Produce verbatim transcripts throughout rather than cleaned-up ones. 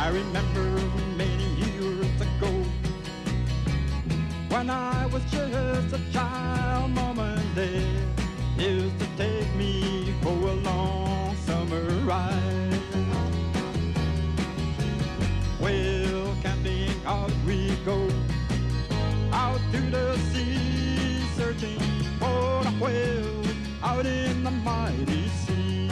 I remember many years ago when I was just a child. Mom and Dad used to take me for a long summer ride. Well, camping out we go, out to the sea, searching for the whale out in the mighty sea.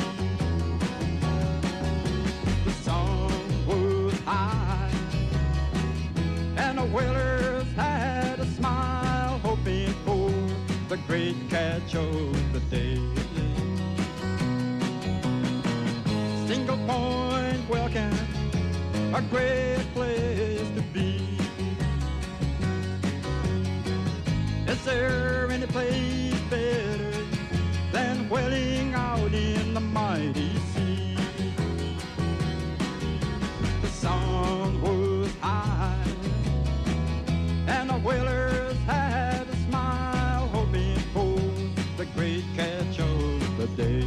The sun was high, and the whalers had a smile, hoping for the great catch of the day. Single Point, well, camp, a great place to be. Is there any place better than whaling out in the mighty sea? The sun was high, and the whalers had a smile, hoping for the great catch of the day.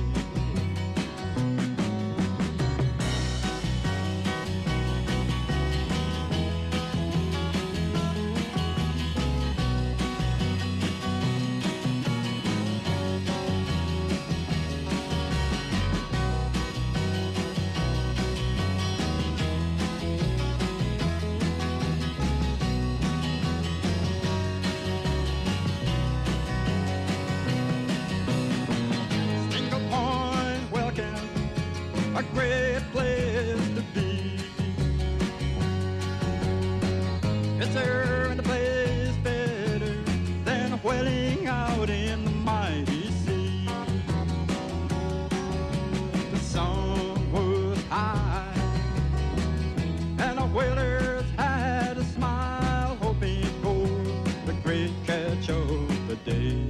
A great place to be. Is there any place better than whaling out in the mighty sea? The sun was high, and the whalers had a smile, hoping for the great catch of the day.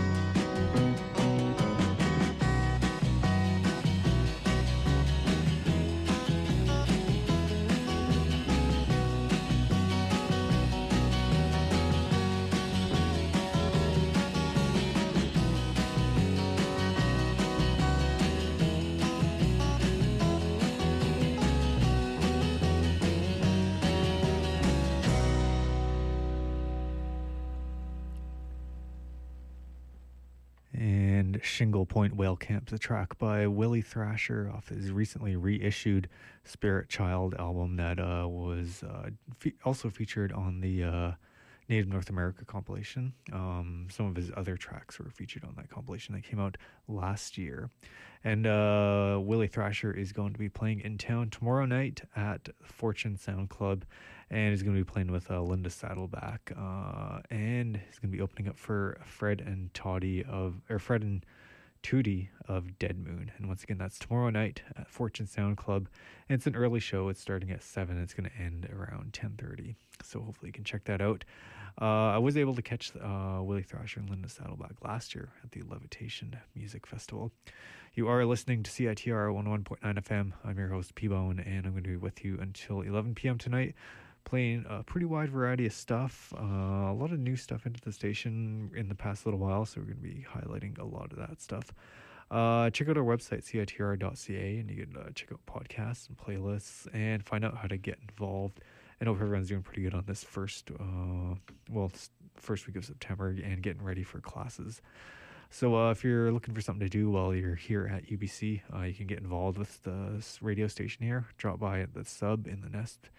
Shingle Point Whale Camp's a track by Willie Thrasher off his recently reissued Spirit Child album that uh, was uh, fe- also featured on the uh, Native North America compilation. Um, some of his other tracks were featured on that compilation that came out last year. And uh, Willie Thrasher is going to be playing in town tomorrow night at Fortune Sound Club, and he's going to be playing with uh, Linda Saddleback, uh, and he's going to be opening up for Fred and Toddy of, or Fred and Tootie of Dead Moon. And once again, that's tomorrow night at Fortune Sound Club, and it's an early show. It's starting at seven. It's going to end around ten thirty, so hopefully you can check that out. uh, I was able to catch uh, Willie Thrasher and Linda Saddleback last year at the Levitation Music Festival. You are listening to C I T R one oh one point nine F M. I'm your host P-Bone, and I'm going to be with you until eleven p.m. tonight, playing a pretty wide variety of stuff, uh, a lot of new stuff into the station in the past little while, so we're going to be highlighting a lot of that stuff. Uh, check out our website, C I T R dot C A, and you can uh, check out podcasts and playlists and find out how to get involved. I know everyone's doing pretty good on this first, uh, well, first week of September and getting ready for classes. So uh, if you're looking for something to do while you're here at U B C, uh, you can get involved with the radio station here. Drop by at the Sub in the Nest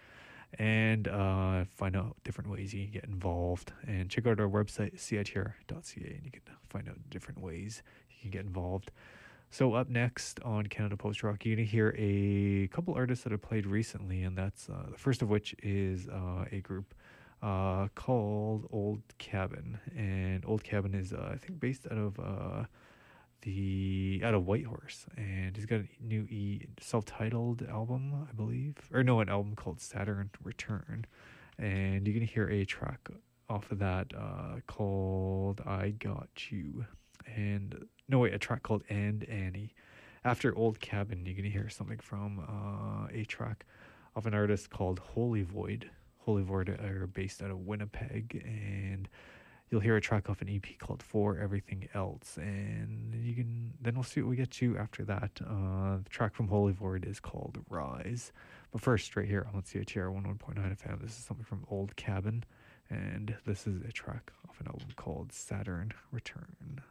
and uh, find out different ways you can get involved. And check out our website, C I T R dot C A, and you can find out different ways you can get involved. So up next on Canada Post Rock, you're going to hear a couple artists that have played recently, and that's uh, the first of which is uh, a group uh, called Old Cabin. And Old Cabin is, uh, I think, based out of uh, the out of Whitehorse, and he's got a new e self-titled album, I believe, or no, an album called Saturn Return. And you're going to hear a track off of that uh, called I Got You. And no wait, a track called And Annie. After Old Cabin, you're gonna hear something from uh, a track of an artist called Holy Void. Holy Void are based out of Winnipeg, and you'll hear a track off an E P called For Everything Else. And you can then we'll see what we get to after that. Uh, the track from Holy Void is called Rise. But first, right here on C H R one oh one point nine F M, this is something from Old Cabin, and this is a track off an album called Saturn Return.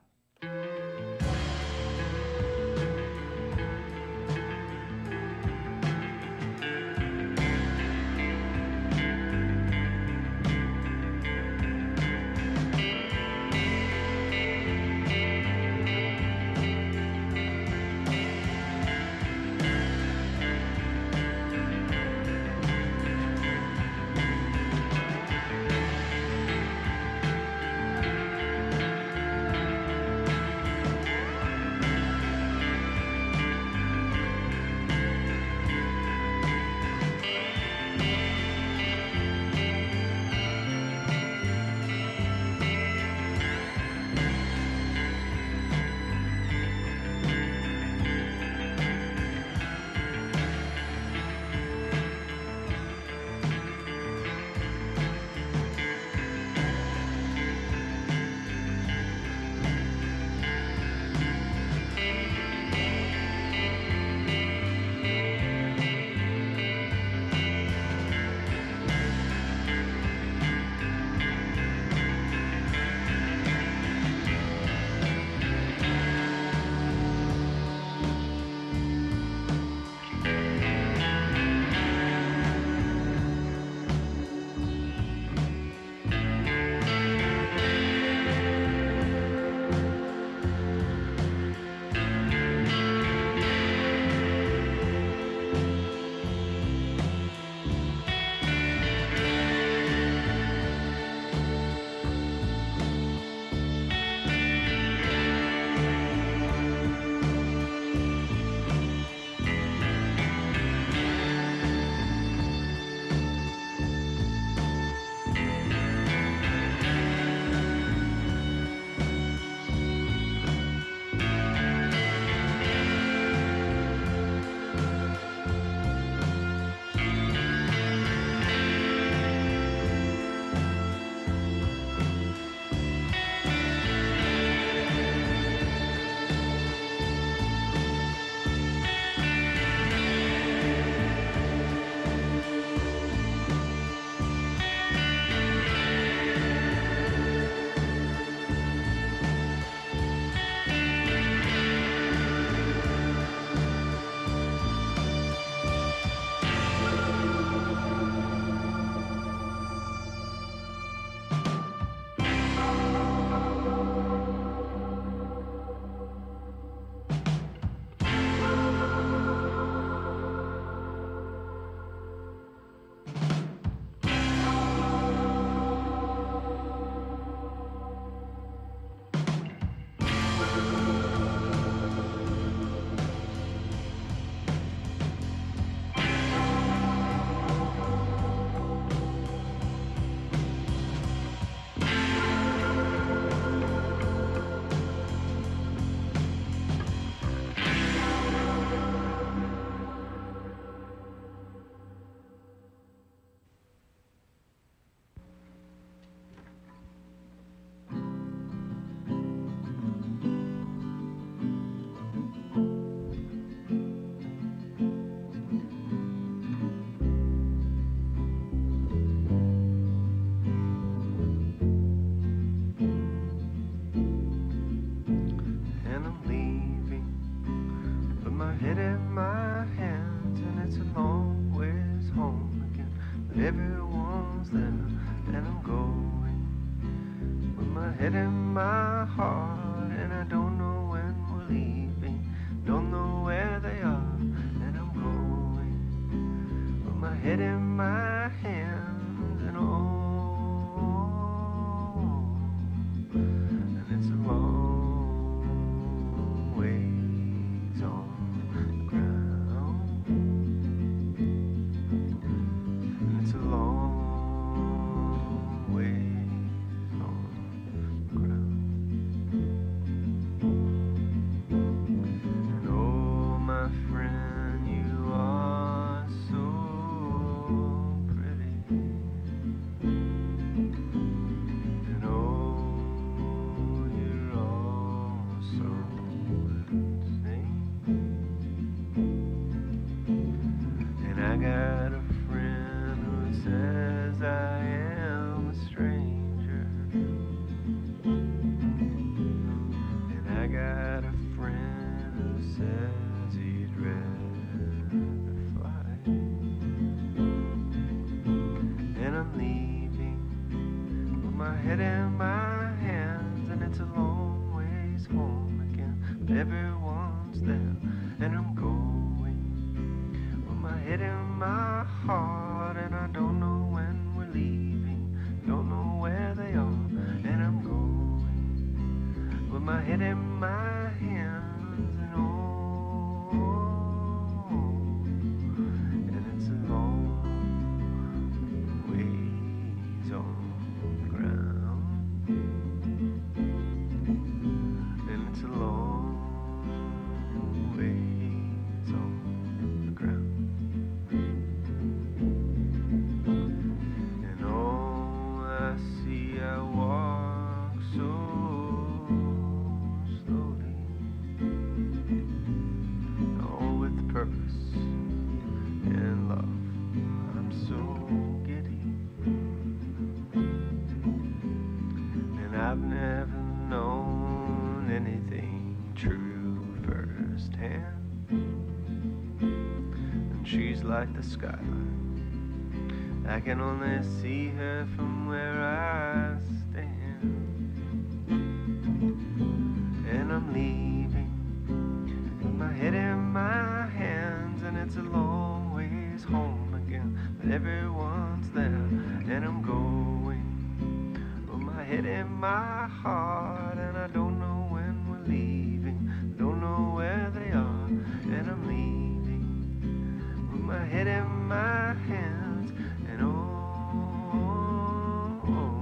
Ground. says he'd rather fly. And I'm leaving with my head in my hands, and it's a long ways home again, but everyone's there. And I'm going with my head in my heart, and I don't know when we're leaving, don't know where they are. And I'm going with my head in my hands, and oh, and it's a long ways on the ground, and it's a long ways on the ground, and oh, I see I walk so slowly, all with purpose and love. I'm so giddy, and I've never known anything true firsthand. And she's like the skyline, I can only see her from where I stand. And I'm leaving with my head in my hands, and it's a long ways home again, but everyone's there. And I'm going with my head in my heart, and I don't know when we're leaving, don't know where they are. And I'm leaving with my head in my hands, and oh, oh, oh.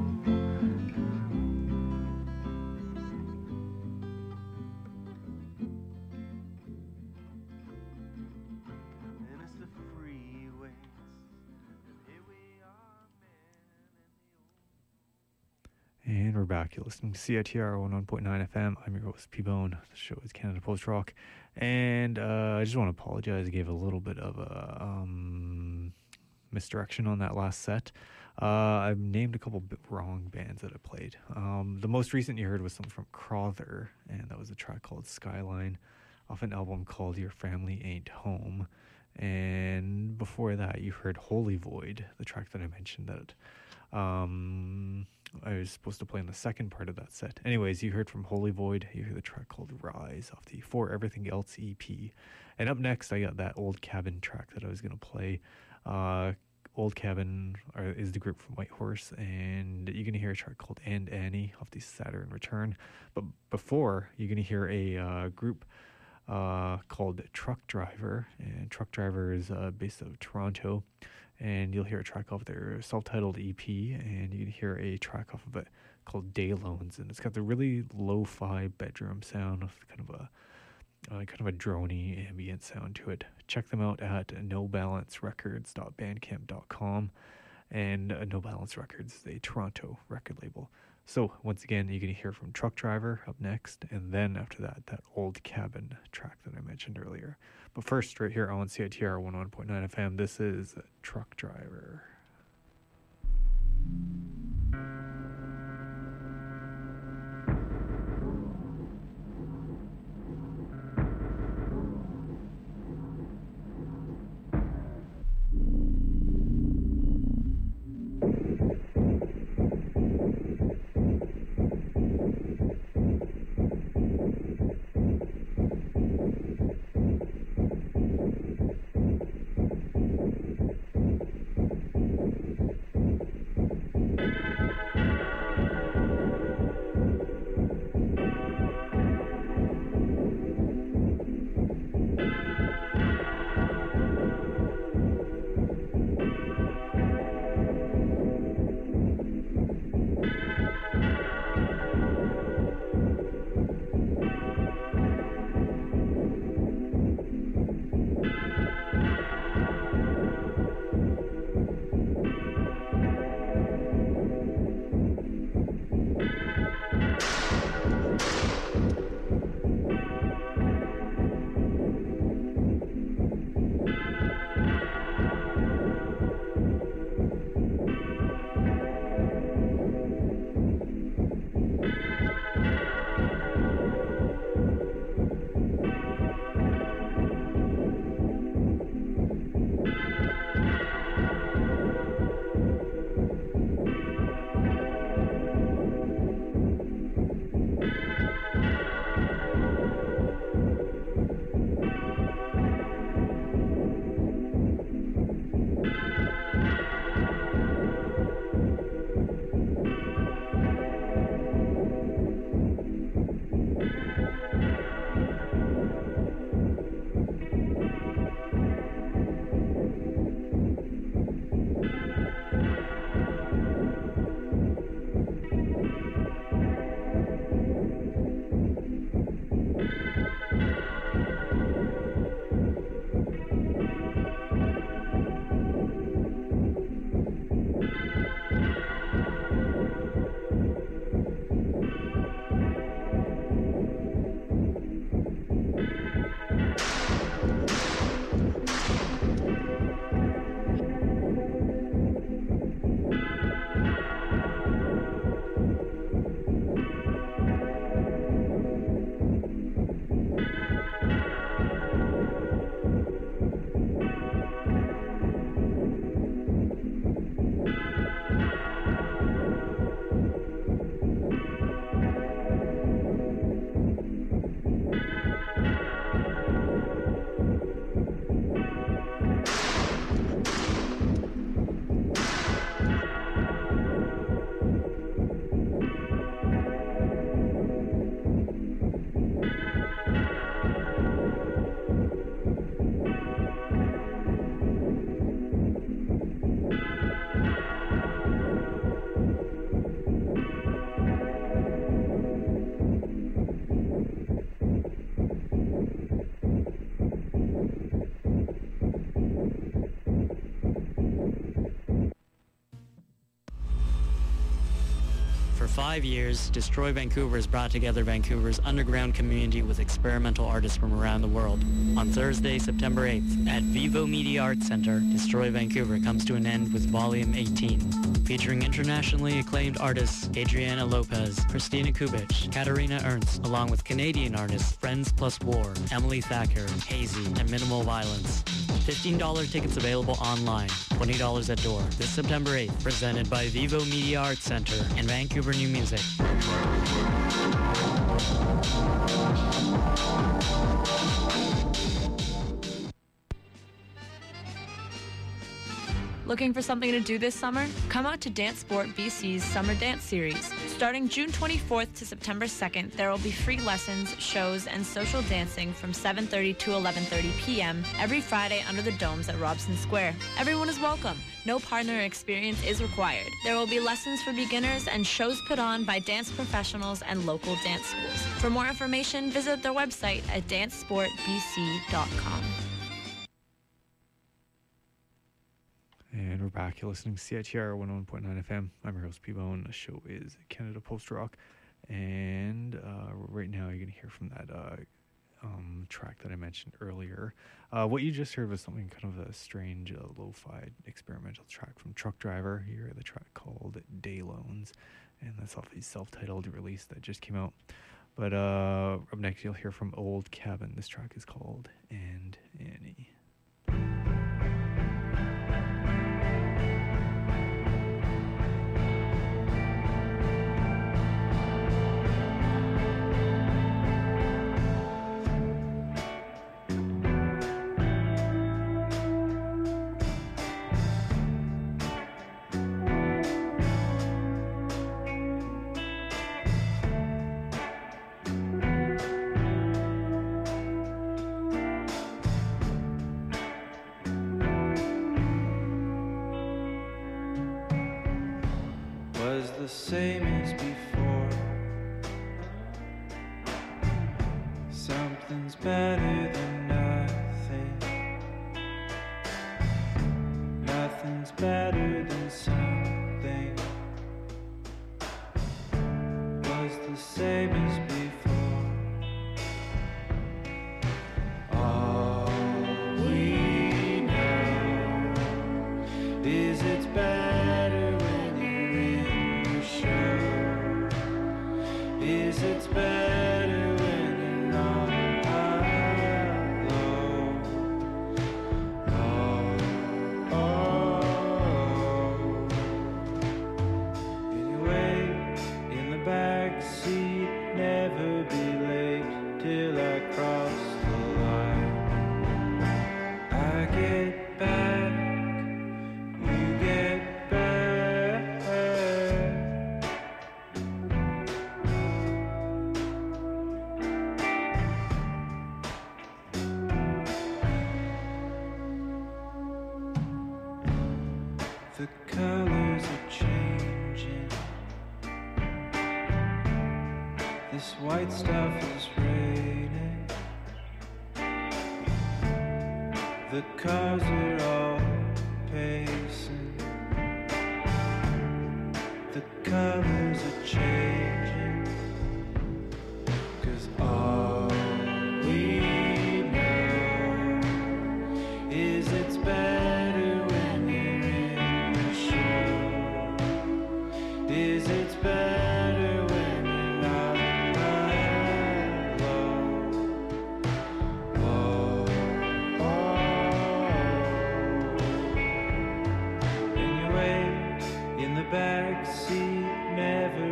And it's the freeways, and here we are, man. And we're back. You're listening to C I T R one oh one point nine F M. I'm your host, P-Bone. The show is Canada Post Rock. And uh, I just want to apologize. I gave a little bit of a um, misdirection on that last set. Uh, I've named a couple bit wrong bands that I played. Um, the most recent you heard was something from Crowther, and that was a track called Skyline off an album called Your Family Ain't Home. And before that, you heard Holy Void, the track that I mentioned that um, I was supposed to play in the second part of that set. Anyways, you heard from Holy Void. You heard the track called Rise off the For Everything Else E P. And up next, I got that Old Cabin track that I was going to play. Uh, Old Cabin are, is the group from Whitehorse, and you're going to hear a track called And Annie off the Saturn Return. But before, you're going to hear a uh, group uh, called Truck Driver, and Truck Driver is uh, based out of Toronto, and you'll hear a track off their self-titled E P, and you can hear a track off of it called Day Loans, and it's got the really lo-fi bedroom sound of kind of a uh, kind of a droney ambient sound to it. Check them out at no balance records dot bandcamp dot com, and uh, No Balance Records is a Toronto record label. So once again, you're going to hear from Truck Driver up next, and then after that, that Old Cabin track that I mentioned earlier. But first, right here on C I T R one oh one point nine F M, this is Truck Driver. five years, Destroy Vancouver has brought together Vancouver's underground community with experimental artists from around the world. On Thursday, September eighth, at Vivo Media Arts Centre, Destroy Vancouver comes to an end with Volume eighteen, featuring internationally acclaimed artists Adriana Lopez, Christina Kubich, Katarina Ernst, along with Canadian artists Friends Plus War, Emily Thacker, Hazy, and Minimal Violence. fifteen dollars tickets available online, twenty dollars at door. This September eighth, presented by Vivo Media Arts Centre and Vancouver New Music. Looking for something to do this summer? Come out to Dance Sport B C's Summer Dance Series. Starting June twenty-fourth to September second, there will be free lessons, shows, and social dancing from seven thirty to eleven thirty p.m. every Friday under the domes at Robson Square. Everyone is welcome. No partner experience is required. There will be lessons for beginners and shows put on by dance professionals and local dance schools. For more information, visit their website at dance sport b c dot com. And we're back. You're listening to C I T R one oh one point nine F M. I'm your host, P-Bone. The show is Canada Post Rock. And uh, right now you're going to hear from that uh, um, track that I mentioned earlier. Uh, what you just heard was something kind of a strange, uh, lo-fi experimental track from Truck Driver. You heard the track called Day Loans. And that's off the self-titled release that just came out. But uh, up next you'll hear from Old Cabin. This track is called And Annie. The same as before. Something's better than nothing. Nothing's better than something. Was the same as before. All we know is it's better when you're in. Is it's better when you're not alone? Oh, oh. Anyway, in the back seat, never be late till I cross the line. I get back, you get back. The colors are changing. This white stuff is raining. The cars are all pacing. The colors are changing. 'Cause all we know is it's better when you're in the show. Is it's better when you're not alone. Oh, oh. Anyway, in the back seat, never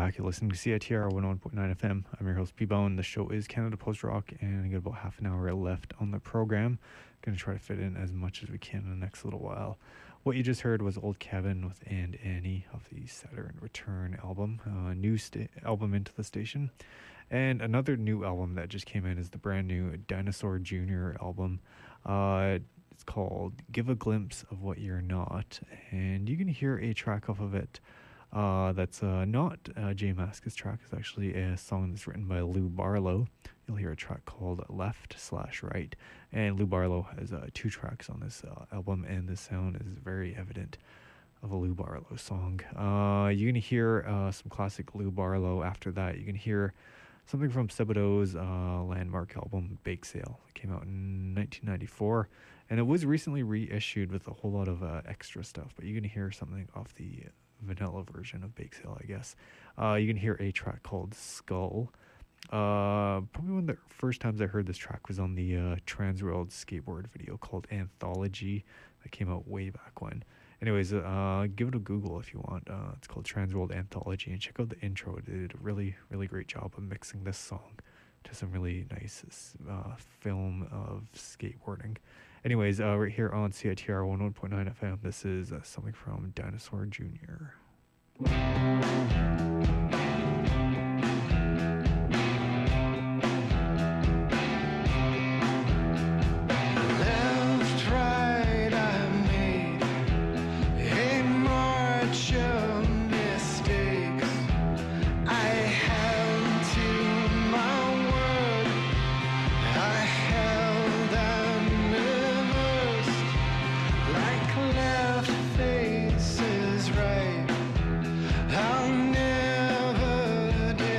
back. You're listening to C I T R one oh one point nine F M. I'm your host, P-Bone. The show is Canada Post Rock, and I got about half an hour left on the program. Going to try to fit in as much as we can in the next little while. What you just heard was Old Kevin with And Annie of the Saturn Return album, a new sta- album into the station. And another new album that just came in is the brand new Dinosaur Junior album. Uh, it's called Give a Glimpse of What You're Not, and you can hear a track off of it. Uh, that's uh, not uh, Jay Mascis' track. It's actually a song that's written by Lou Barlow. You'll hear a track called Left Slash Right. And Lou Barlow has uh, two tracks on this uh, album, and the sound is very evident of a Lou Barlow song. Uh, you're going to hear uh, some classic Lou Barlow. After that, you can hear something from Sebadoh's uh, landmark album, Bake Sale. It came out in nineteen ninety-four, and it was recently reissued with a whole lot of uh, extra stuff. But you're going to hear something off the vanilla version of Bake Sale, I guess. Uh, you can hear a track called Skull. Uh, probably one of the first times I heard this track was on the uh, Transworld skateboard video called Anthology that came out way back when. Anyways, uh, give it a Google if you want. Uh, it's called Transworld Anthology, and check out the intro. It did a really, really great job of mixing this song to some really nice uh, film of skateboarding. Anyways, uh, right here on C I T R one oh one point nine F M, this is uh, something from Dinosaur Junior Left, right, I made a march of mistakes. I held to my word. I held and reversed like left faces right. I'll never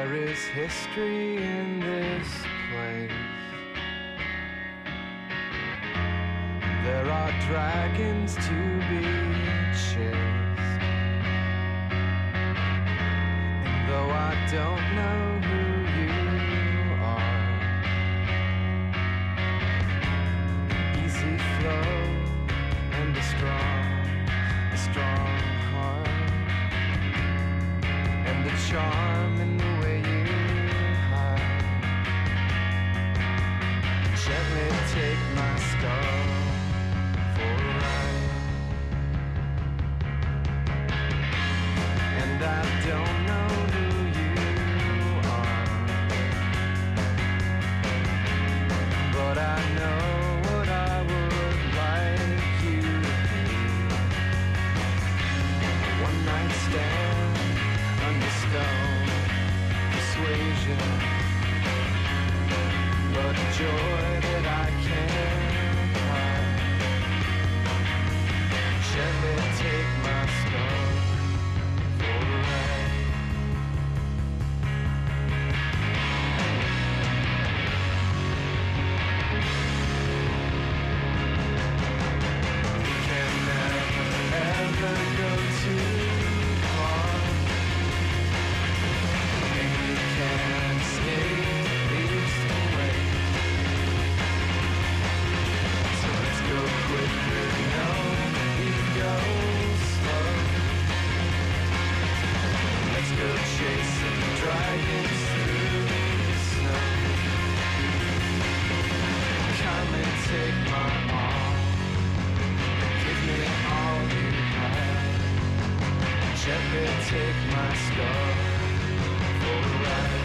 There is history in this place. There are dragons to be chased. And though I don't know who you are, easy flow and a strong, a strong heart, and a charm in the way you hide. Gently take my scar for a ride. And I don't know who you are, but I know what I would like you to be. A one night stand under stone persuasion, but joy that I can't hide. Gently take my scar for a ride. We can never ever go too far, and we can stay east and west. So let's go quicker, no, we go slow. Let's go chasing dragons through the snow. Come and take my arm, give me all you have. Gently take my scar for a ride.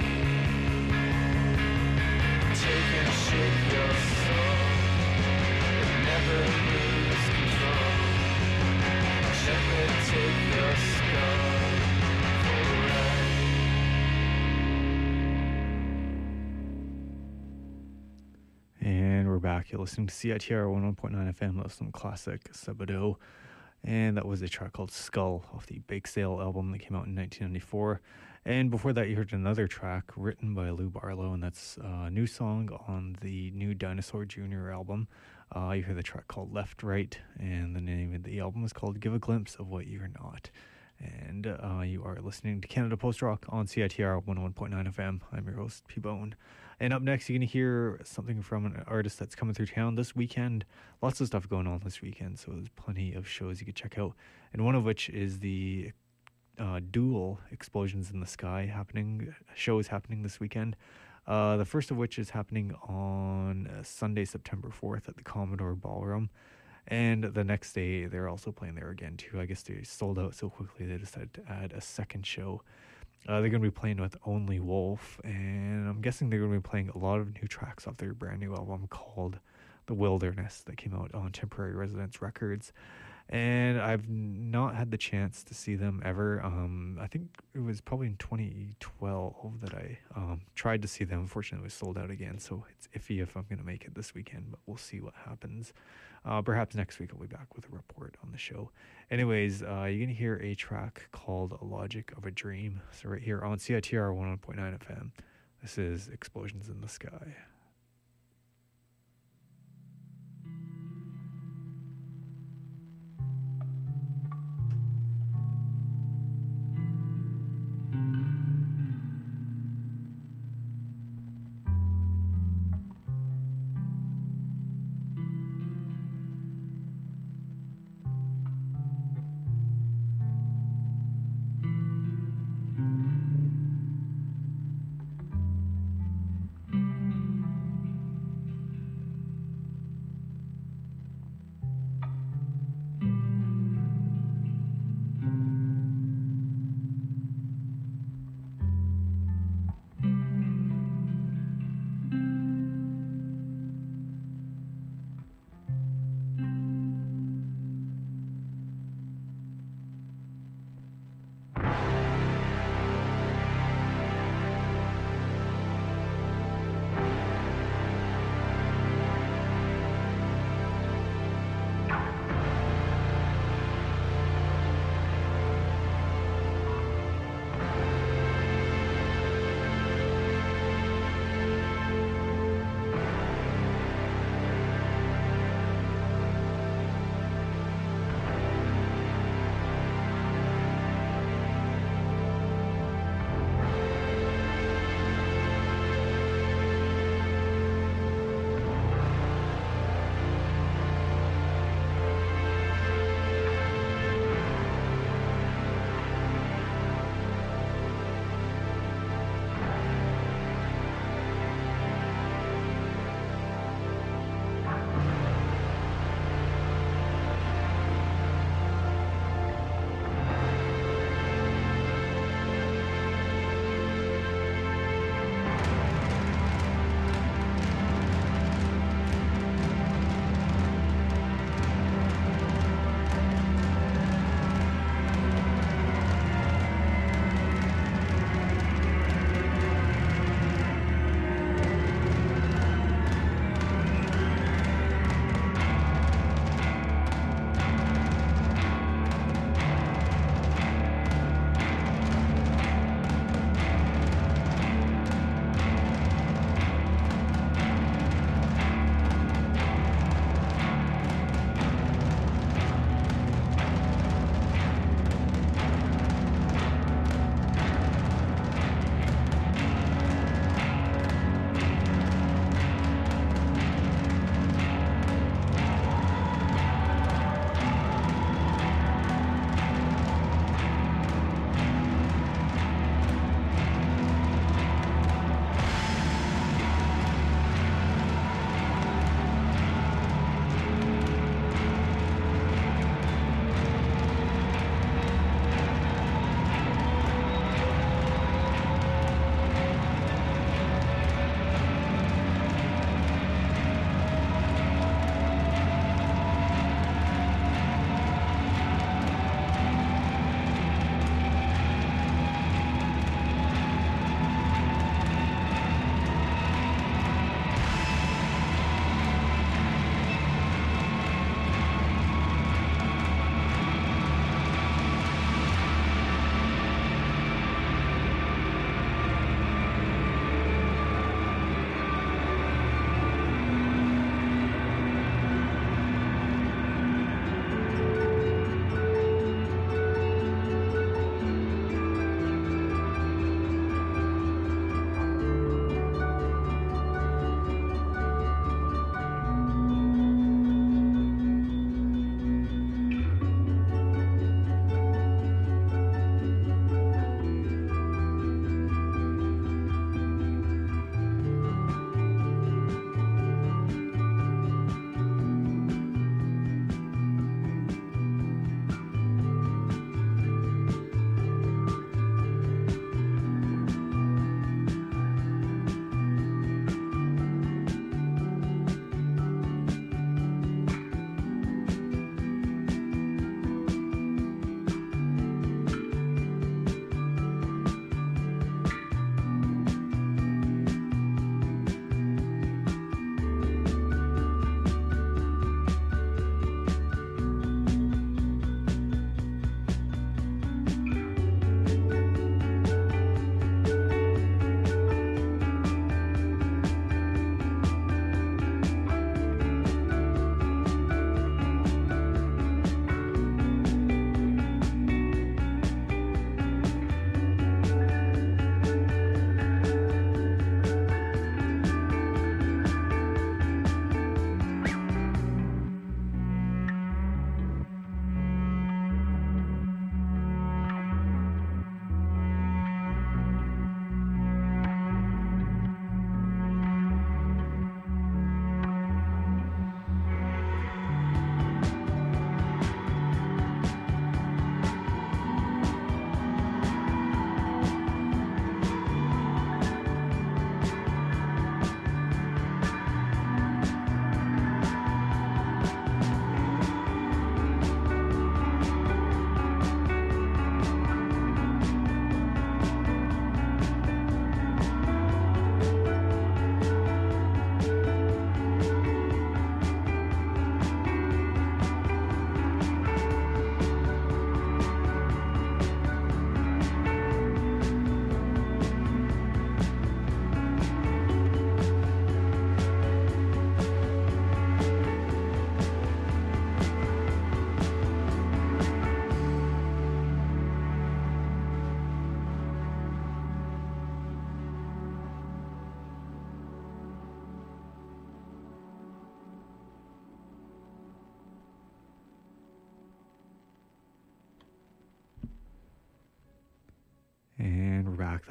Take and shake your soul, and never lose control. Gently take your scar for a ride. And we're back. You're listening to C I T R one oh one point nine F M, some classic Sabado. And that was a track called Skull off the Bake Sale album that came out in nineteen ninety-four. And before that, you heard another track written by Lou Barlow, and that's a new song on the new Dinosaur Junior album. Uh, you heard the track called Left Right, and the name of the album is called Give a Glimpse of What You're Not. And uh, you are listening to Canada Post Rock on C I T R one oh one point nine F M. I'm your host, P-Bone. And up next, you're going to hear something from an artist that's coming through town this weekend. Lots of stuff going on this weekend, so there's plenty of shows you could check out. And one of which is the uh, dual Explosions in the Sky happening. Show is happening this weekend. Uh, the first of which is happening on uh, Sunday, September fourth at the Commodore Ballroom. And the next day, they're also playing there again, too. I guess they sold out so quickly, they decided to add a second show. Uh, they're going to be playing with Only Wolf, and I'm guessing they're going to be playing a lot of new tracks off their brand new album called The Wilderness that came out on Temporary Residence Records. And I've not had the chance to see them ever. Um, I think it was probably in twenty twelve that I um, tried to see them. Unfortunately, it was sold out again, so it's iffy if I'm going to make it this weekend, but we'll see what happens. Uh, perhaps next week I'll be back with a report on the show. Anyways, uh, you're going to hear a track called Logic of a Dream. So right here on C I T R one oh one point nine F M, this is Explosions in the Sky. Thank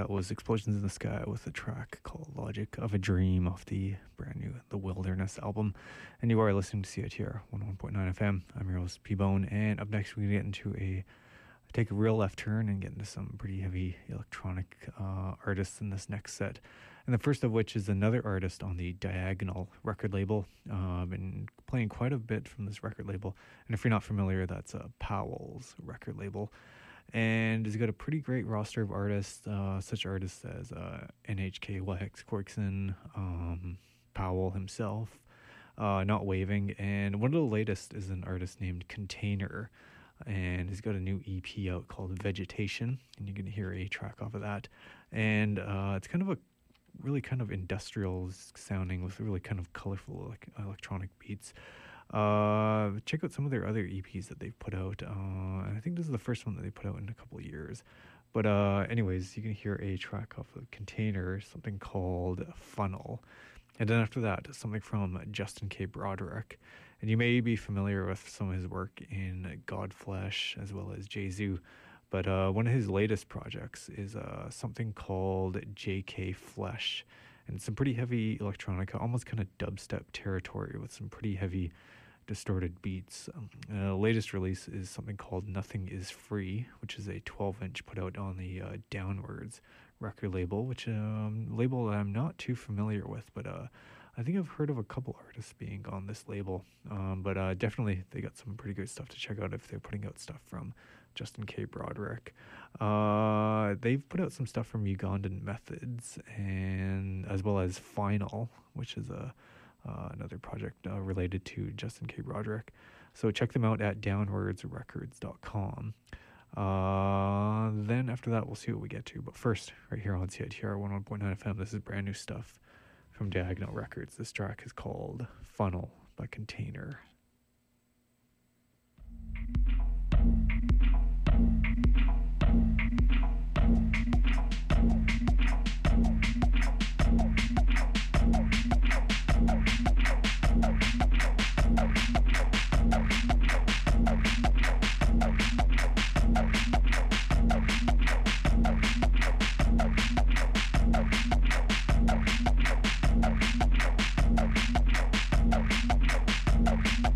that was Explosions in the Sky with a track called Logic of a Dream off the brand new The Wilderness album. And you are listening to C I T R one oh one point nine F M. I'm your host, P-Bone. And up next, we're going to get into a take a real left turn and get into some pretty heavy electronic uh, artists in this next set. And the first of which is another artist on the Diagonal record label. Uh, I've been playing quite a bit from this record label. And if you're not familiar, that's uh, Powell's record label. And he's got a pretty great roster of artists, uh, such artists as uh, N H K Y X Corkson, um, Powell himself, uh, Not Waving. And one of the latest is an artist named Container. And he's got a new E P out called Vegetation. And you're going to hear a track off of that. And uh, it's kind of a really kind of industrial sounding with really kind of colorful like, electronic beats. Uh, check out some of their other E Ps that they've put out. Uh, I think this is the first one that they put out in a couple of years. But uh, anyways, you can hear a track off of Container, something called Funnel. And then after that, something from Justin K. Broderick. And you may be familiar with some of his work in Godflesh as well as Jesu. But uh, one of his latest projects is uh, something called J K Flesh. And some pretty heavy electronica, almost kind of dubstep territory with some pretty heavy distorted beats. Um, uh, the latest release is something called Nothing Is Free, which is a twelve inch put out on the uh, Downwards record label, which um, label that I'm not too familiar with, but uh, I think I've heard of a couple artists being on this label. Um, but uh, definitely they got some pretty good stuff to check out if they're putting out stuff from Justin K. Broderick. Uh, they've put out some stuff from Ugandan Methods, and as well as Final, which is a uh, another project uh, related to Justin K. Broderick. So check them out at downwards records dot com. Uh, then after that, we'll see what we get to. But first, right here on C I T R one oh one point nine F M, this is brand new stuff from Diagonal Records. This track is called Funnel by Container. We'll be right back.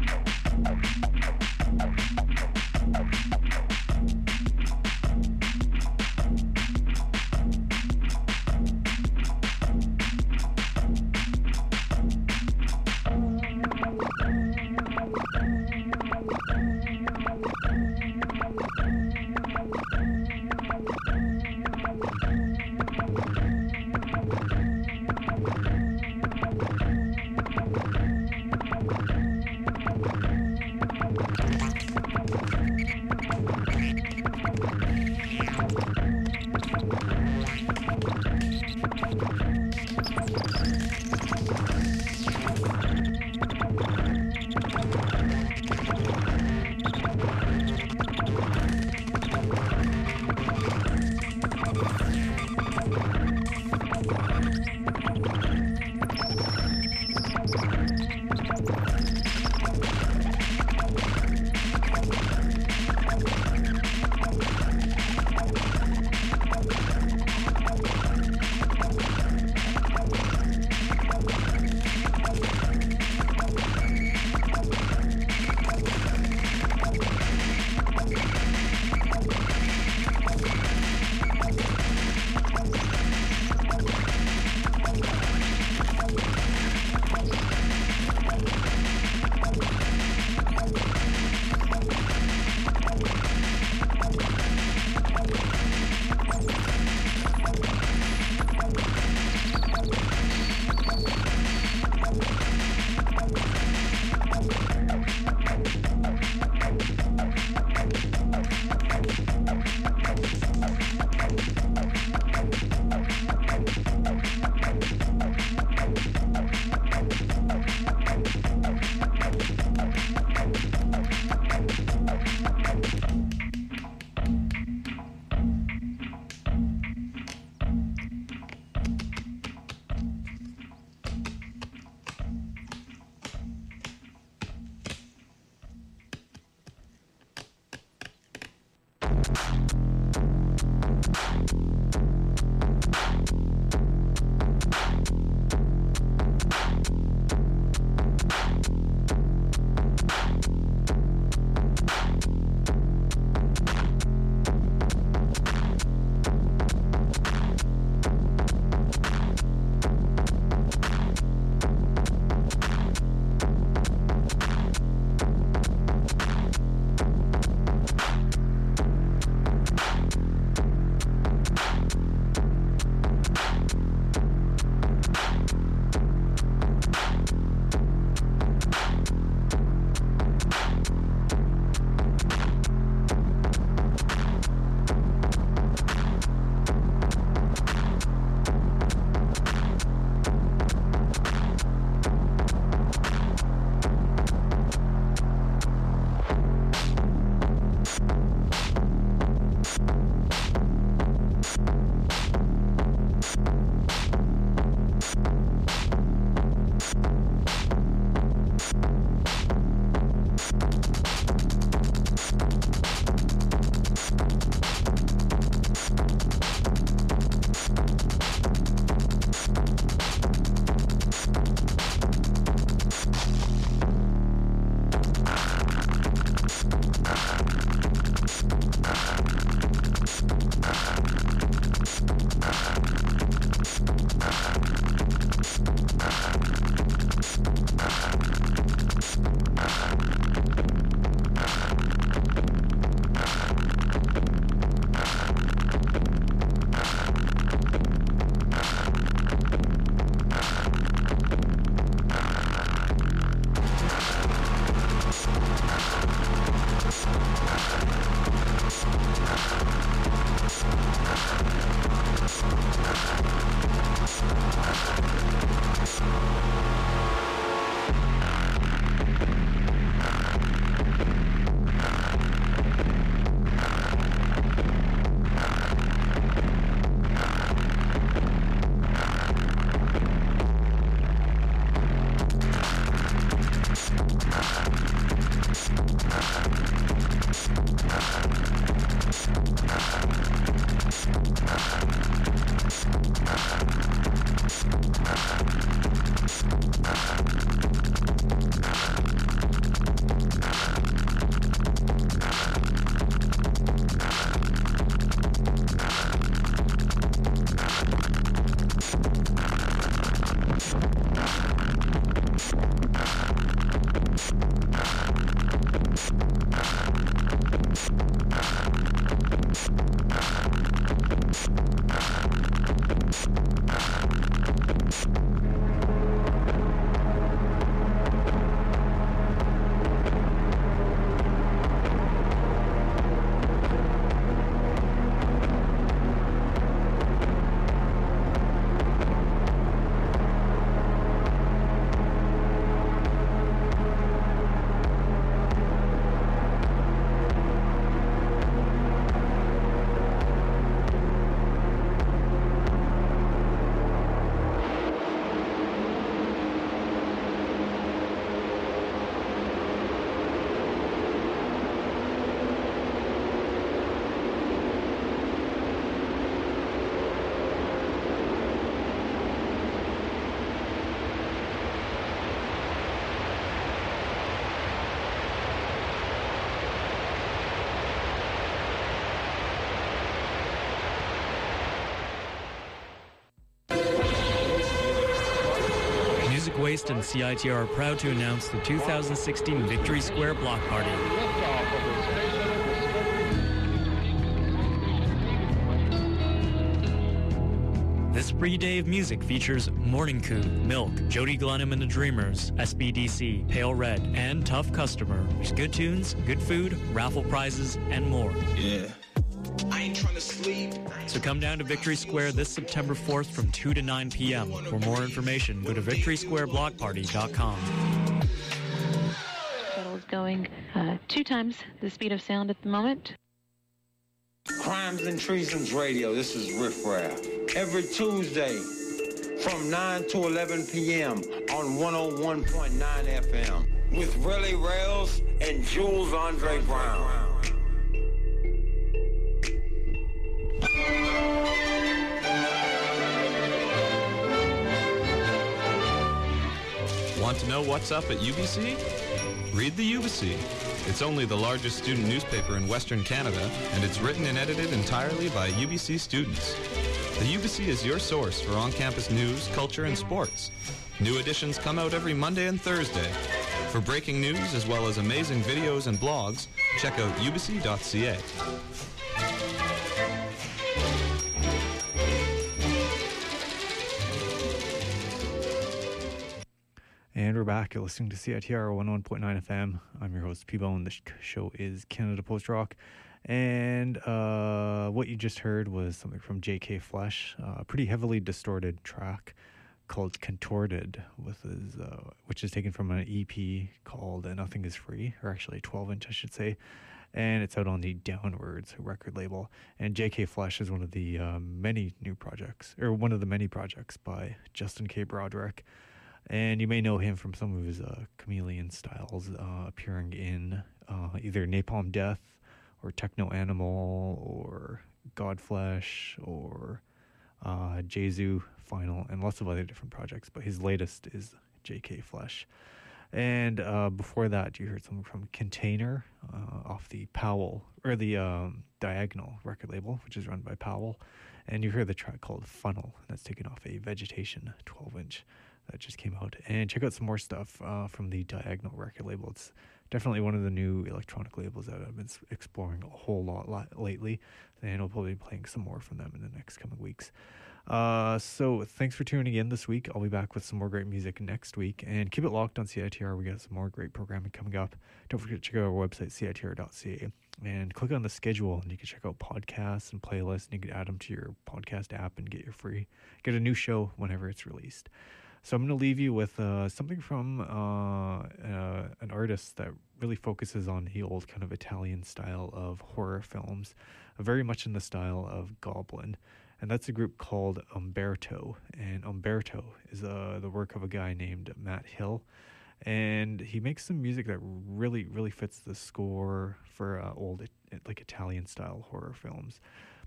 Waste and C I T R are proud to announce the two thousand sixteen Victory Square Block Party. This free day of music features Morning Coup, Milk, Jody Glenham and the Dreamers, S B D C, Pale Red, and Tough Customer. There's good tunes, good food, raffle prizes, and more. Yeah. I ain't trying to sleep. So come down to Victory Square this September fourth from two to nine p.m. For more information, go to victory square block party dot com. Shuttle is going uh, two times the speed of sound at the moment. Crimes and Treasons Radio, this is Riff Raff. Every Tuesday from nine to eleven p.m. on one oh one point nine F M with Relly Rails and Jules Andre Brown. Want to know what's up at U B C? Read the U B C. It's only the largest student newspaper in Western Canada, and it's written and edited entirely by U B C students. The U B C is your source for on-campus news, culture, and sports. New editions come out every Monday and Thursday. For breaking news, as well as amazing videos and blogs, check out u b c dot c a. And we're back. You're listening to C I T R one oh one point nine F M. I'm your host, P-Bone. This show is Canada Post Rock. And uh, what you just heard was something from J K Flesh, a pretty heavily distorted track called Contorted, with his, uh, which is taken from an E P called Nothing Is Free, or actually a twelve inch, I should say. And it's out on the Downwards record label. And J K Flesh is one of the uh, many new projects, or one of the many projects by Justin K. Broderick. And you may know him from some of his uh, chameleon styles, uh, appearing in uh, either Napalm Death or Techno Animal or Godflesh or uh, Jesu Final and lots of other different projects. But his latest is J K Flesh. And uh, before that, you heard something from Container uh, off the Powell, or the um, Diagonal record label, which is run by Powell. And you heard the track called Funnel, and that's taken off a Vegetation twelve inch. That just came out. And check out some more stuff uh, from the Diagonal record label. It's definitely one of the new electronic labels that I've been exploring a whole lot, lot lately. And I'll probably be playing some more from them in the next coming weeks. Uh, so thanks for tuning in this week. I'll be back with some more great music next week. And keep it locked on C I T R. We got some more great programming coming up. Don't forget to check out our website, C I T R dot C A. And click on the schedule, and you can check out podcasts and playlists. And you can add them to your podcast app and get your free, get a new show whenever it's released. So I'm going to leave you with uh, something from uh, uh, an artist that really focuses on the old kind of Italian style of horror films, uh, very much in the style of Goblin. And that's a group called Umberto. And Umberto is uh, the work of a guy named Matt Hill. And he makes some music that really, really fits the score for uh, old like Italian style horror films.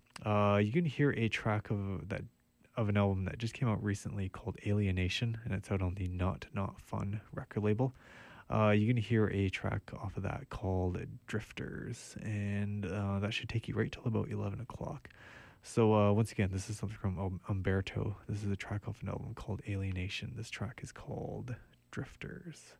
Uh, you can hear a track of that of an album that just came out recently called Alienation, and it's out on the Not Not Fun record label. Uh, you can hear a track off of that called Drifters, and uh, that should take you right till about eleven o'clock. So uh, once again, this is something from um, Umberto. This is a track off an album called Alienation. This track is called Drifters.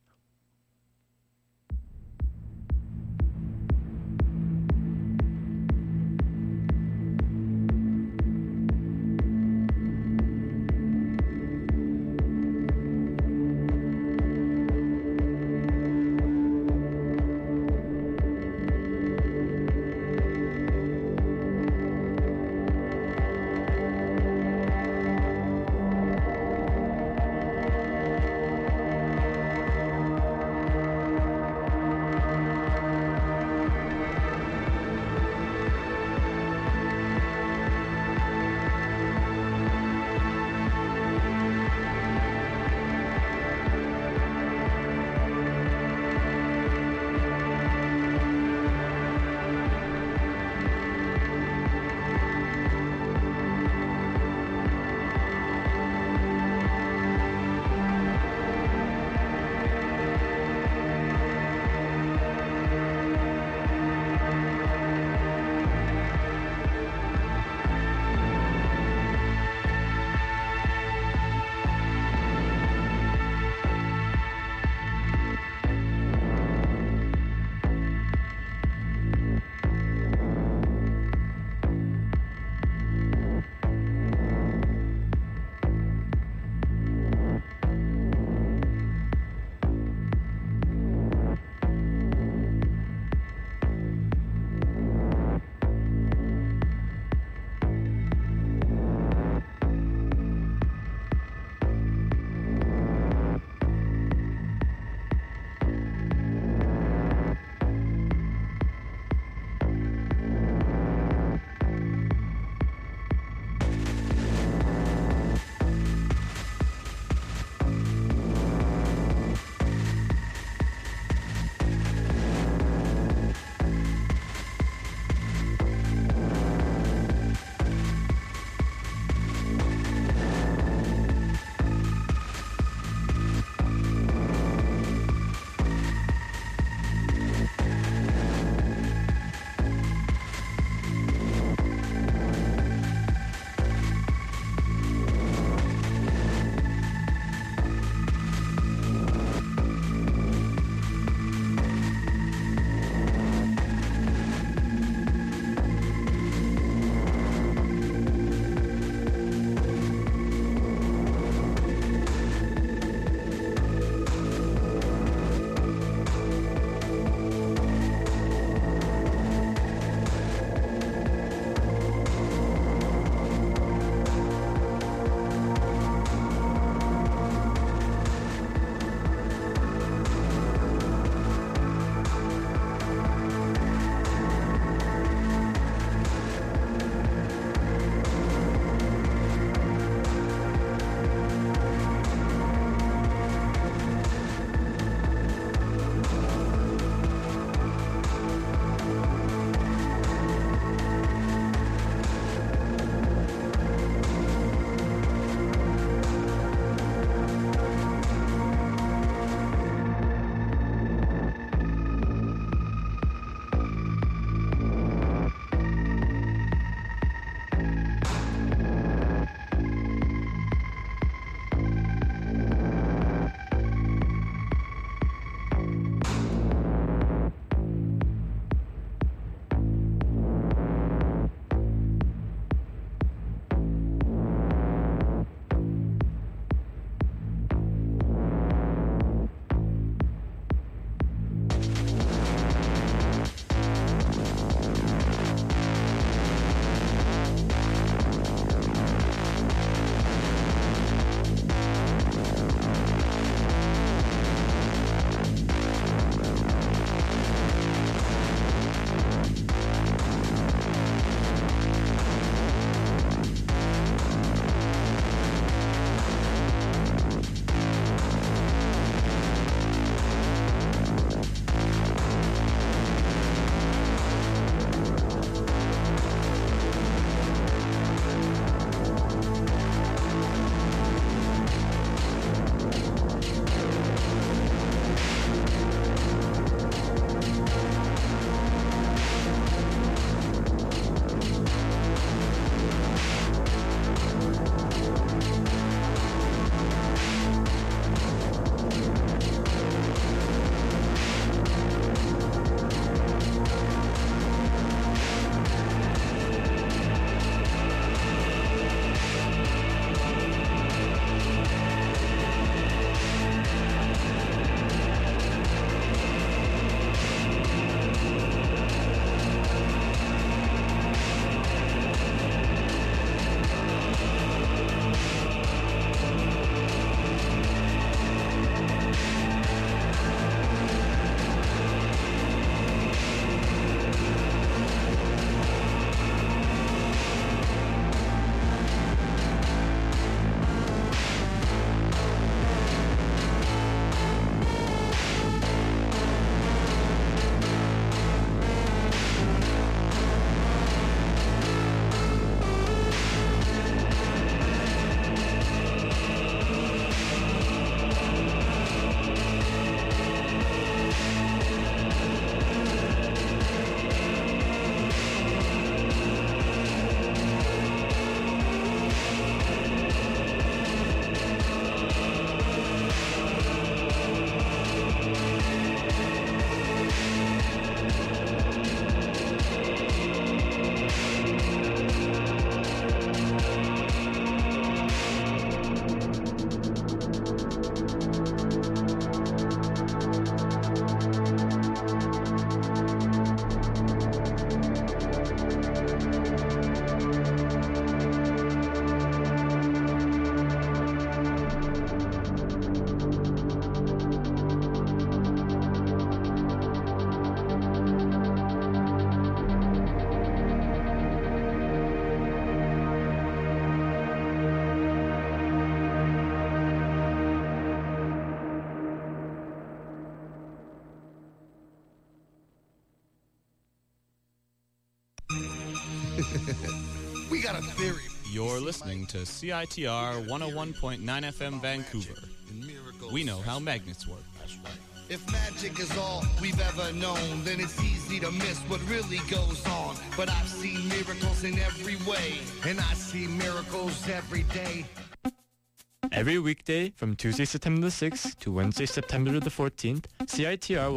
We got a theory. You're listening to C I T R one oh one point nine F M Vancouver. We know how magnets work. If magic is all we've ever known, then it's easy to miss what really goes on. But I've seen miracles in every way, and I see miracles every day. Every weekday from Tuesday, September the sixth to Wednesday, September the fourteenth, C I T R will